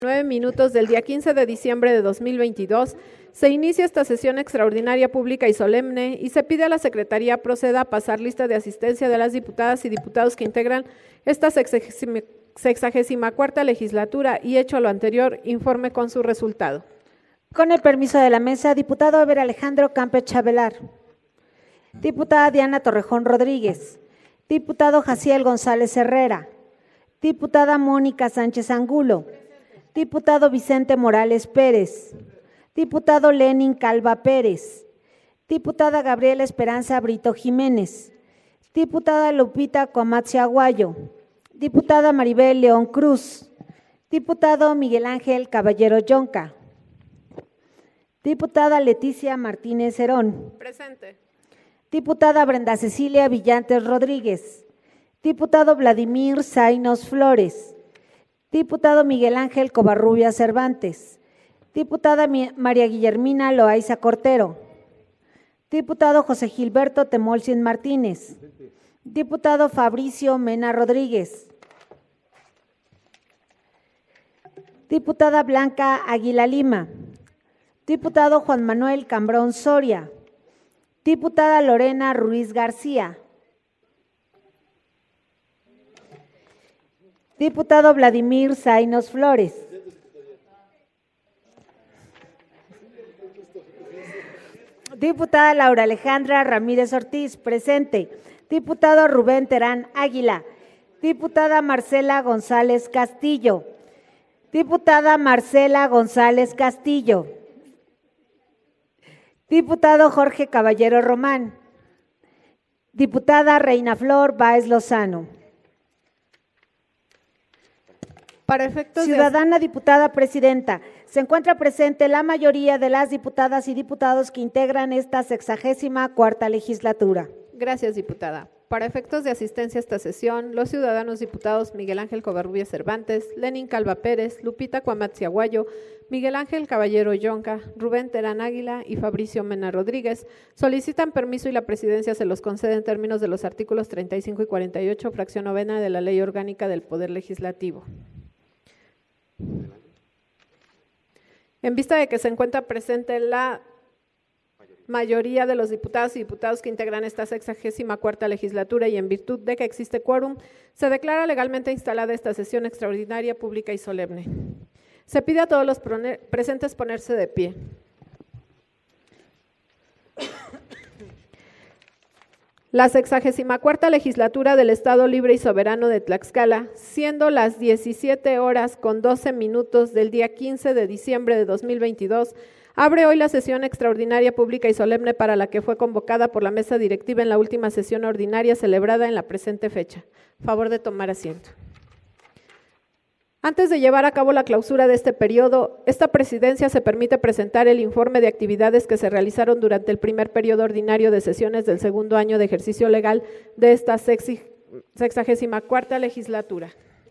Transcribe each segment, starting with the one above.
9 minutos del día 15 de diciembre de 2022, se inicia esta sesión extraordinaria pública y solemne y se pide a la Secretaría proceda a pasar lista de asistencia de las diputadas y diputados que integran esta 64ª legislatura y, hecho lo anterior, informe con su resultado. Con el permiso de la mesa, diputado Eber Alejandro Campe Chavelar, diputada Diana Torrejón Rodríguez, diputado Jaciel González Herrera, diputada Mónica Sánchez Angulo, diputado Vicente Morales Pérez, diputado Lenin Calva Pérez, diputada Gabriela Esperanza Brito Jiménez, diputada Lupita Comatzi Aguayo, diputada Maribel León Cruz, diputado Miguel Ángel Caballero Yonca, diputada Leticia Martínez Herón. Presente. Diputada Brenda Cecilia Villantes Rodríguez, diputado Vladimir Zainos Flores, diputado Miguel Ángel Covarrubia Cervantes, diputada María Guillermina Loaiza Cortero, diputado José Gilberto Temolcin Martínez, diputado Fabricio Mena Rodríguez, diputada Blanca Águila Lima, diputado Juan Manuel Cambrón Soria, diputada Lorena Ruiz García, diputado Vladimir Zainos Flores, diputada Laura Alejandra Ramírez Ortiz, presente, diputado Rubén Terán Águila, diputada Marcela González Castillo, diputada Marcela González Castillo, diputado Jorge Caballero Román, diputada Reina Flor Báez Lozano. Para efectos Ciudadana diputada presidenta, se encuentra presente la mayoría de las diputadas y diputados que integran esta 64ª legislatura. Gracias, diputada. Para efectos de asistencia a esta sesión, los ciudadanos diputados Miguel Ángel Covarrubias Cervantes, Lenin Calva Pérez, Lupita Comatzi Aguayo, Miguel Ángel Caballero Yonca, Rubén Terán Águila y Fabricio Mena Rodríguez solicitan permiso y la presidencia se los concede en términos de los artículos 35 y 48, fracción novena de la Ley Orgánica del Poder Legislativo. En vista de que se encuentra presente la mayoría de los diputados y diputados que integran esta 64ª legislatura y en virtud de que existe quórum, se declara legalmente instalada esta sesión extraordinaria, pública y solemne. Se pide a todos los presentes ponerse de pie. La 64ª legislatura del Estado Libre y Soberano de Tlaxcala, siendo las 17:12 del día 15 de diciembre de 2022, abre hoy la sesión extraordinaria pública y solemne para la que fue convocada por la mesa directiva en la última sesión ordinaria celebrada en la presente fecha. Favor de tomar asiento. Antes de llevar a cabo la clausura de este periodo, esta presidencia se permite presentar el informe de actividades que se realizaron durante el primer periodo ordinario de sesiones del segundo año de ejercicio legal de esta 64ª legislatura.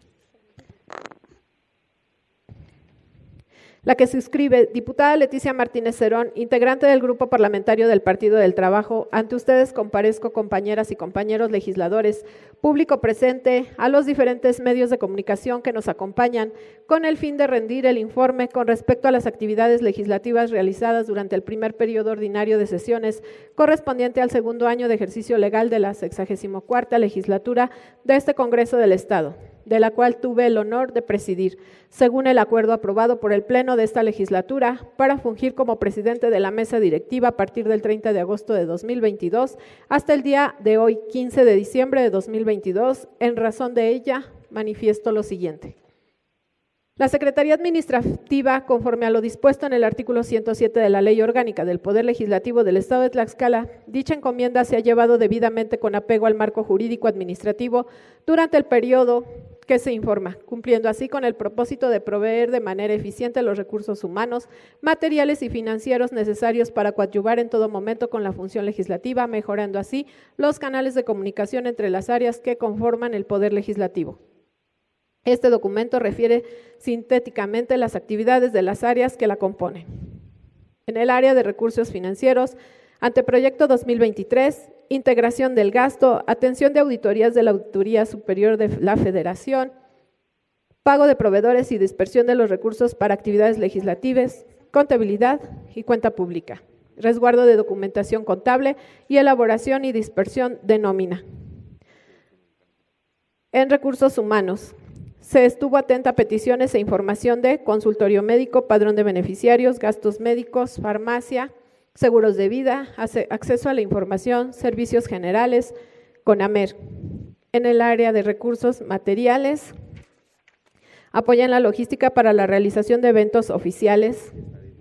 La que suscribe, diputada Leticia Martínez Herón, integrante del Grupo Parlamentario del Partido del Trabajo, ante ustedes comparezco, compañeras y compañeros legisladores, público presente, a los diferentes medios de comunicación que nos acompañan, con el fin de rendir el informe con respecto a las actividades legislativas realizadas durante el primer periodo ordinario de sesiones, correspondiente al segundo año de ejercicio legal de la 64ª legislatura de este Congreso del Estado, de la cual tuve el honor de presidir, según el acuerdo aprobado por el Pleno de esta legislatura, para fungir como presidente de la mesa directiva a partir del 30 de agosto de 2022 hasta el día de hoy, 15 de diciembre de 2022. En razón de ella, manifiesto lo siguiente. La Secretaría Administrativa, conforme a lo dispuesto en el artículo 107 de la Ley Orgánica del Poder Legislativo del Estado de Tlaxcala, dicha encomienda se ha llevado debidamente con apego al marco jurídico administrativo durante el periodo que se informa, cumpliendo así con el propósito de proveer de manera eficiente los recursos humanos, materiales y financieros necesarios para coadyuvar en todo momento con la función legislativa, mejorando así los canales de comunicación entre las áreas que conforman el Poder Legislativo. Este documento refiere sintéticamente las actividades de las áreas que la componen. En el área de recursos financieros, Anteproyecto 2023, integración del gasto, atención de auditorías de la Auditoría Superior de la Federación, pago de proveedores y dispersión de los recursos para actividades legislativas, contabilidad y cuenta pública, resguardo de documentación contable y elaboración y dispersión de nómina. En recursos humanos, se estuvo atenta a peticiones e información de consultorio médico, padrón de beneficiarios, gastos médicos, farmacia, seguros de vida, acceso a la información, servicios generales, CONAMER. En el área de recursos materiales, apoyan la logística para la realización de eventos oficiales.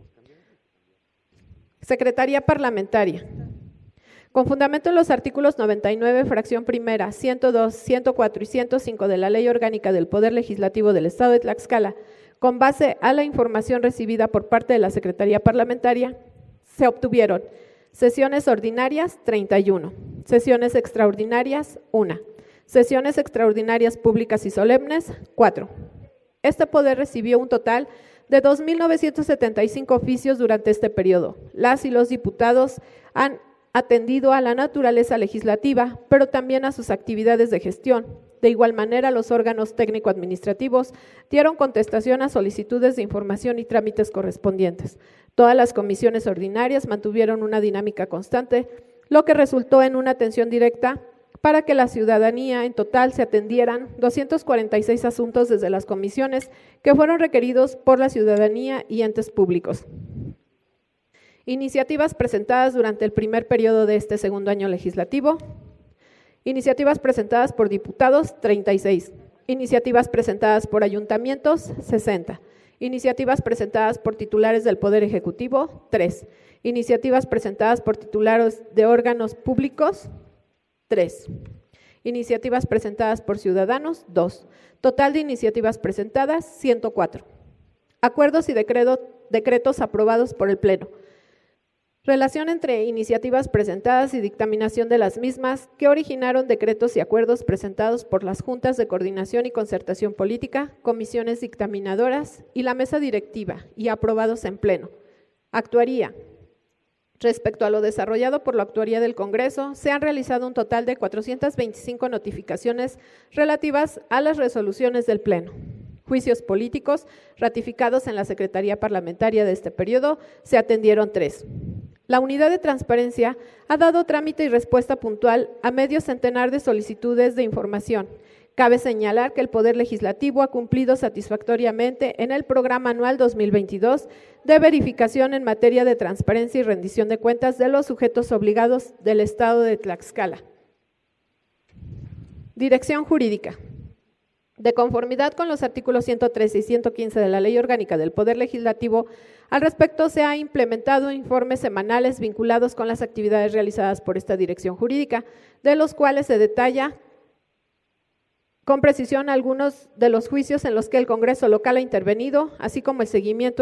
Secretaría Parlamentaria. Con fundamento en los artículos 99, fracción primera, 102, 104 y 105 de la Ley Orgánica del Poder Legislativo del Estado de Tlaxcala, con base a la información recibida por parte de la Secretaría Parlamentaria, se obtuvieron sesiones ordinarias, 31, sesiones extraordinarias, 1, sesiones extraordinarias públicas y solemnes, 4. Este poder recibió un total de 2.975 oficios durante este periodo. Las y los diputados han atendido a la naturaleza legislativa, pero también a sus actividades de gestión. De igual manera, los órganos técnico-administrativos dieron contestación a solicitudes de información y trámites correspondientes. Todas las comisiones ordinarias mantuvieron una dinámica constante, lo que resultó en una atención directa para que la ciudadanía en total se atendieran 246 asuntos desde las comisiones que fueron requeridos por la ciudadanía y entes públicos. Iniciativas presentadas durante el primer periodo de este segundo año legislativo. Iniciativas presentadas por diputados, 36. Iniciativas presentadas por ayuntamientos, 60. Iniciativas presentadas por titulares del Poder Ejecutivo, 3. Iniciativas presentadas por titulares de órganos públicos, 3. Iniciativas presentadas por ciudadanos, 2. Total de iniciativas presentadas, 104. Acuerdos y decretos aprobados por el Pleno. Relación entre iniciativas presentadas y dictaminación de las mismas que originaron decretos y acuerdos presentados por las Juntas de Coordinación y Concertación Política, comisiones dictaminadoras y la mesa directiva y aprobados en Pleno. Actuaría. Respecto a lo desarrollado por la Actuaría del Congreso, se han realizado un total de 425 notificaciones relativas a las resoluciones del Pleno. Juicios políticos ratificados en la Secretaría Parlamentaria de este periodo, se atendieron 3. La Unidad de Transparencia ha dado trámite y respuesta puntual a medio centenar de solicitudes de información. Cabe señalar que el Poder Legislativo ha cumplido satisfactoriamente en el Programa Anual 2022 de verificación en materia de transparencia y rendición de cuentas de los sujetos obligados del Estado de Tlaxcala. Dirección Jurídica. De conformidad con los artículos 113 y 115 de la Ley Orgánica del Poder Legislativo, al respecto se han implementado informes semanales vinculados con las actividades realizadas por esta dirección jurídica, de los cuales se detalla con precisión algunos de los juicios en los que el Congreso local ha intervenido, así como el seguimiento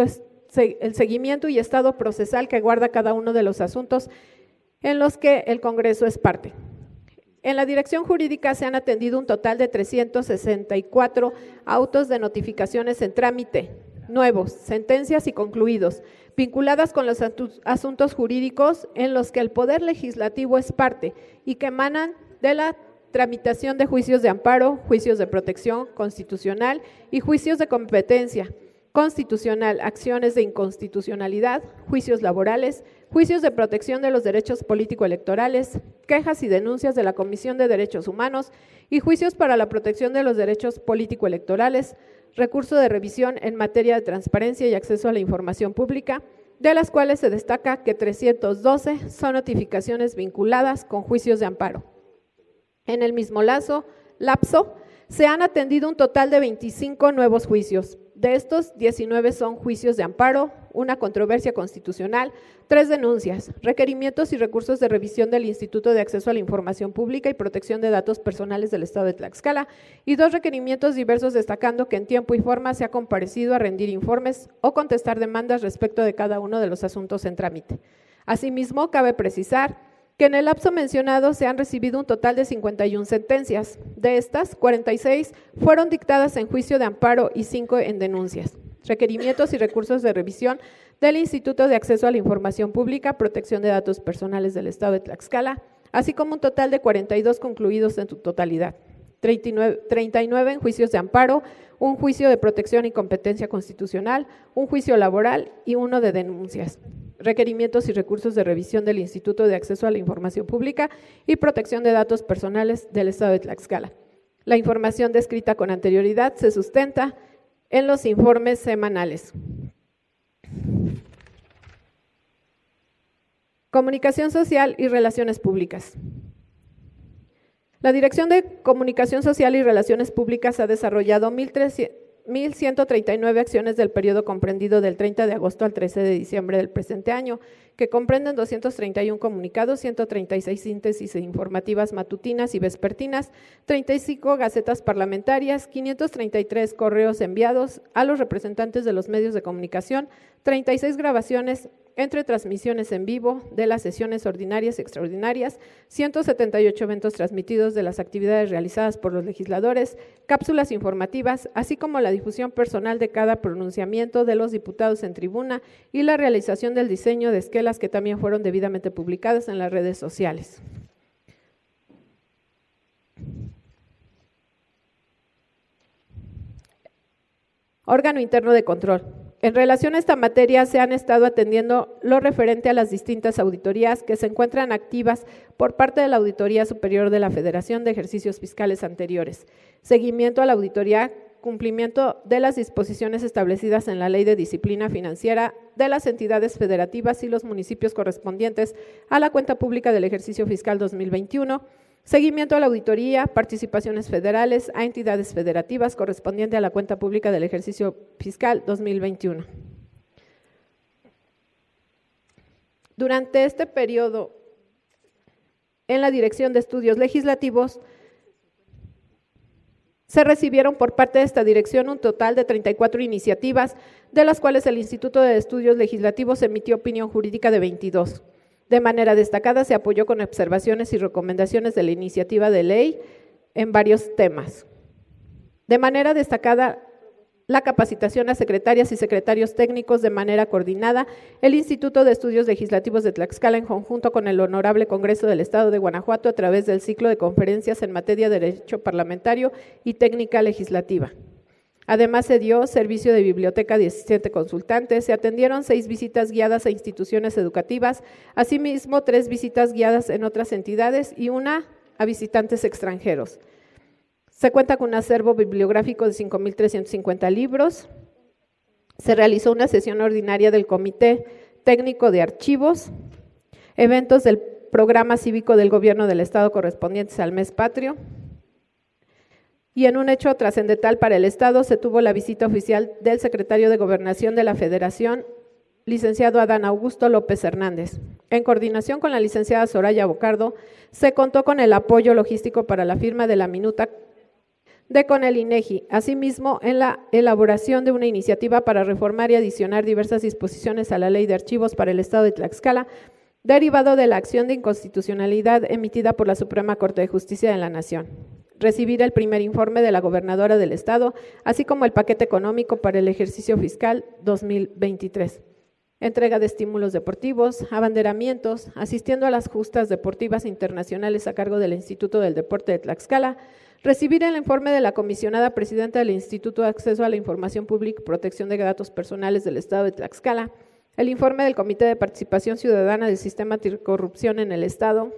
y estado procesal que guarda cada uno de los asuntos en los que el Congreso es parte. En la dirección jurídica se han atendido un total de 364 autos de notificaciones en trámite, nuevos, sentencias y concluidos, vinculadas con los asuntos jurídicos en los que el Poder Legislativo es parte y que emanan de la tramitación de juicios de amparo, juicios de protección constitucional y juicios de competencia constitucional, acciones de inconstitucionalidad, juicios laborales, juicios de protección de los derechos político-electorales, quejas y denuncias de la Comisión de Derechos Humanos y juicios para la protección de los derechos político-electorales, recurso de revisión en materia de transparencia y acceso a la información pública, de las cuales se destaca que 312 son notificaciones vinculadas con juicios de amparo. En el mismo lapso, se han atendido un total de 25 nuevos juicios. De estos, 19 son juicios de amparo, una controversia constitucional, 3 denuncias, requerimientos y recursos de revisión del Instituto de Acceso a la Información Pública y Protección de Datos Personales del Estado de Tlaxcala y 2 requerimientos diversos, destacando que en tiempo y forma se ha comparecido a rendir informes o contestar demandas respecto de cada uno de los asuntos en trámite. Asimismo, cabe precisar que en el lapso mencionado se han recibido un total de 51 sentencias. De estas, 46 fueron dictadas en juicio de amparo y 5 en denuncias. Requerimientos y recursos de revisión del Instituto de Acceso a la Información Pública, Protección de Datos Personales del Estado de Tlaxcala, así como un total de 42 concluidos en su totalidad. 39 en juicios de amparo, un juicio de protección y competencia constitucional, un juicio laboral y uno de denuncias. Requerimientos y recursos de revisión del Instituto de Acceso a la Información Pública y Protección de Datos Personales del Estado de Tlaxcala. La información descrita con anterioridad se sustenta en los informes semanales. Comunicación social y relaciones públicas. La Dirección de Comunicación Social y Relaciones Públicas ha desarrollado 1,139 acciones del periodo comprendido del 30 de agosto al 13 de diciembre del presente año, que comprenden 231 comunicados, 136 síntesis informativas matutinas y vespertinas, 35 gacetas parlamentarias, 533 correos enviados a los representantes de los medios de comunicación, 36 grabaciones entre transmisiones en vivo de las sesiones ordinarias y extraordinarias, 178 eventos transmitidos de las actividades realizadas por los legisladores, cápsulas informativas, así como la difusión personal de cada pronunciamiento de los diputados en tribuna y la realización del diseño de esquelas que también fueron debidamente publicadas en las redes sociales. Órgano interno de control. En relación a esta materia, se han estado atendiendo lo referente a las distintas auditorías que se encuentran activas por parte de la Auditoría Superior de la Federación de ejercicios fiscales anteriores, seguimiento a la auditoría, cumplimiento de las disposiciones establecidas en la Ley de Disciplina Financiera de las entidades federativas y los municipios correspondientes a la cuenta pública del ejercicio fiscal 2021, seguimiento a la auditoría, participaciones federales a entidades federativas correspondiente a la cuenta pública del ejercicio fiscal 2021. Durante este periodo, en la Dirección de Estudios Legislativos, se recibieron por parte de esta dirección un total de 34 iniciativas, de las cuales el Instituto de Estudios Legislativos emitió opinión jurídica de 22. De manera destacada, se apoyó con observaciones y recomendaciones de la iniciativa de ley en varios temas. De manera destacada, la capacitación a secretarias y secretarios técnicos de manera coordinada, el Instituto de Estudios Legislativos de Tlaxcala, en conjunto con el Honorable Congreso del Estado de Guanajuato, a través del ciclo de conferencias en materia de Derecho Parlamentario y Técnica Legislativa. Además, se dio servicio de biblioteca a 17 consultantes, se atendieron 6 visitas guiadas a instituciones educativas, asimismo 3 visitas guiadas en otras entidades y 1 a visitantes extranjeros. Se cuenta con un acervo bibliográfico de 5,350 libros, se realizó una sesión ordinaria del Comité Técnico de Archivos, eventos del Programa Cívico del Gobierno del Estado correspondientes al mes patrio, y en un hecho trascendental para el Estado se tuvo la visita oficial del secretario de Gobernación de la Federación, licenciado Adán Augusto López Hernández. En coordinación con la licenciada Soraya Bocardo, se contó con el apoyo logístico para la firma de la minuta con el INEGI, asimismo en la elaboración de una iniciativa para reformar y adicionar diversas disposiciones a la Ley de Archivos para el Estado de Tlaxcala, derivado de la acción de inconstitucionalidad emitida por la Suprema Corte de Justicia de la Nación. Recibir el primer informe de la gobernadora del Estado, así como el paquete económico para el ejercicio fiscal 2023. Entrega de estímulos deportivos, abanderamientos, asistiendo a las justas deportivas internacionales a cargo del Instituto del Deporte de Tlaxcala. Recibir el informe de la comisionada presidenta del Instituto de Acceso a la Información Pública y Protección de Datos Personales del Estado de Tlaxcala. El informe del Comité de Participación Ciudadana del Sistema Anticorrupción en el Estado.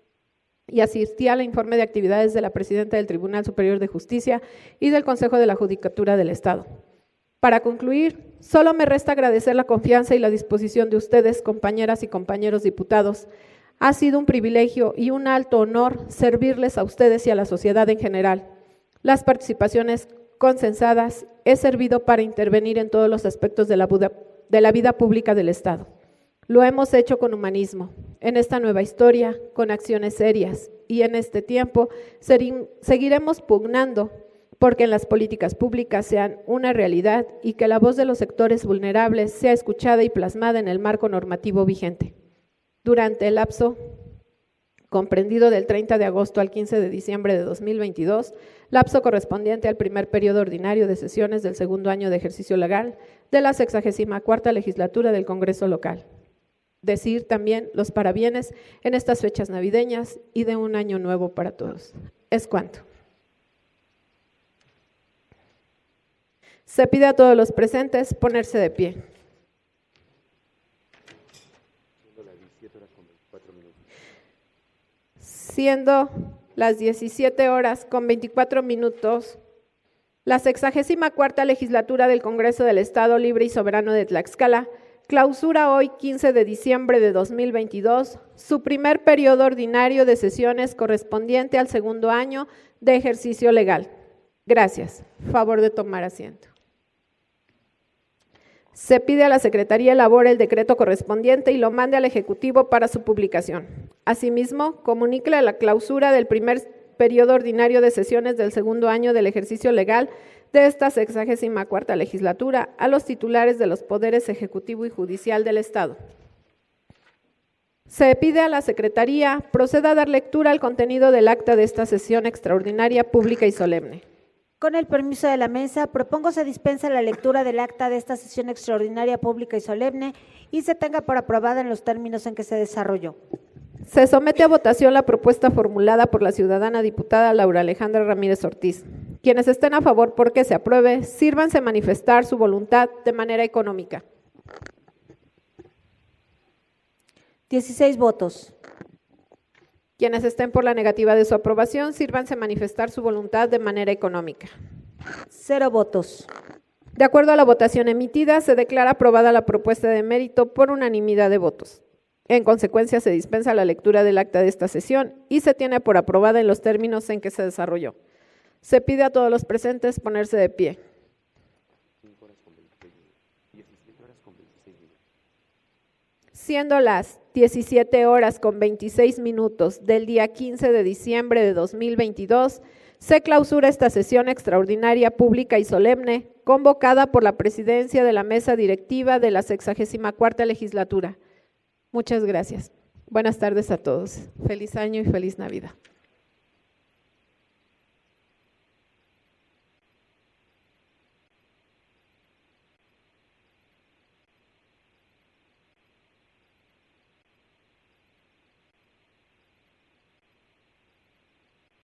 Y asistí al informe de actividades de la presidenta del Tribunal Superior de Justicia y del Consejo de la Judicatura del Estado. Para concluir, solo me resta agradecer la confianza y la disposición de ustedes, compañeras y compañeros diputados. Ha sido un privilegio y un alto honor servirles a ustedes y a la sociedad en general. Las participaciones consensadas he servido para intervenir en todos los aspectos de la vida pública del Estado. Lo hemos hecho con humanismo, en esta nueva historia, con acciones serias, y en este tiempo seguiremos pugnando porque en las políticas públicas sean una realidad y que la voz de los sectores vulnerables sea escuchada y plasmada en el marco normativo vigente. Durante el lapso comprendido del 30 de agosto al 15 de diciembre de 2022, lapso correspondiente al primer periodo ordinario de sesiones del segundo año de ejercicio legal de la 64ª legislatura del Congreso local. Decir también los parabienes en estas fechas navideñas y de un año nuevo para todos. Es cuanto. Se pide a todos los presentes ponerse de pie. Siendo las 17 horas con 24 minutos, la 64ª legislatura del Congreso del Estado Libre y Soberano de Tlaxcala clausura hoy, 15 de diciembre de 2022, su primer periodo ordinario de sesiones correspondiente al segundo año de ejercicio legal. Gracias. Favor de tomar asiento. Se pide a la Secretaría elabore el decreto correspondiente y lo mande al Ejecutivo para su publicación. Asimismo, comunique la clausura del primer periodo ordinario de sesiones del segundo año del ejercicio legal de esta 64ª legislatura a los titulares de los poderes ejecutivo y judicial del Estado. Se pide a la Secretaría proceda a dar lectura al contenido del acta de esta sesión extraordinaria, pública y solemne. Con el permiso de la mesa, propongo se dispensa la lectura del acta de esta sesión extraordinaria, pública y solemne y se tenga por aprobada en los términos en que se desarrolló. Se somete a votación la propuesta formulada por la ciudadana diputada Laura Alejandra Ramírez Ortiz. Quienes estén a favor porque se apruebe, sírvanse manifestar su voluntad de manera económica. 16 votos. Quienes estén por la negativa de su aprobación, sírvanse manifestar su voluntad de manera económica. 0 votos. De acuerdo a la votación emitida, se declara aprobada la propuesta de mérito por unanimidad de votos. En consecuencia, se dispensa la lectura del acta de esta sesión y se tiene por aprobada en los términos en que se desarrolló. Se pide a todos los presentes ponerse de pie. Siendo las 17 horas con 26 minutos del día 15 de diciembre de 2022, se clausura esta sesión extraordinaria, pública y solemne, convocada por la presidencia de la mesa directiva de la 64ª legislatura. Muchas gracias. Buenas tardes a todos. Feliz año y feliz Navidad.